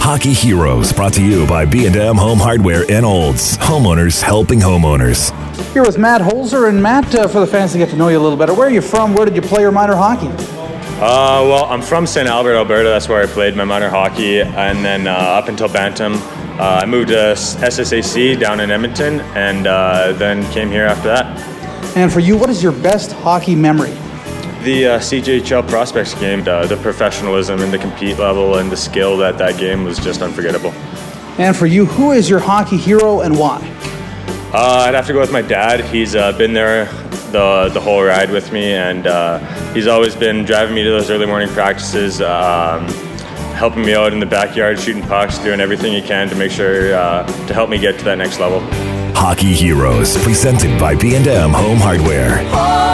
Hockey Heroes, brought to you by B&M Home Hardware in Olds. Homeowners helping homeowners. Here with Matt Holzer. And Matt, for the fans to get to know you a little better, where are you from? Where did you play your minor hockey? Well, I'm from St. Albert, Alberta. That's where I played my minor hockey. And then up until Bantam, I moved to SSAC down in Edmonton, and then came here after that. And for you, what is your best hockey memory? The CJHL Prospects game, the professionalism and the compete level and the skill that game was just unforgettable. And for you, who is your hockey hero and why? I'd have to go with my dad. He's been there the whole ride with me, and he's always been driving me to those early morning practices, helping me out in the backyard, shooting pucks, doing everything he can to make sure to help me get to that next level. Hockey Heroes, presented by B&M Home Hardware.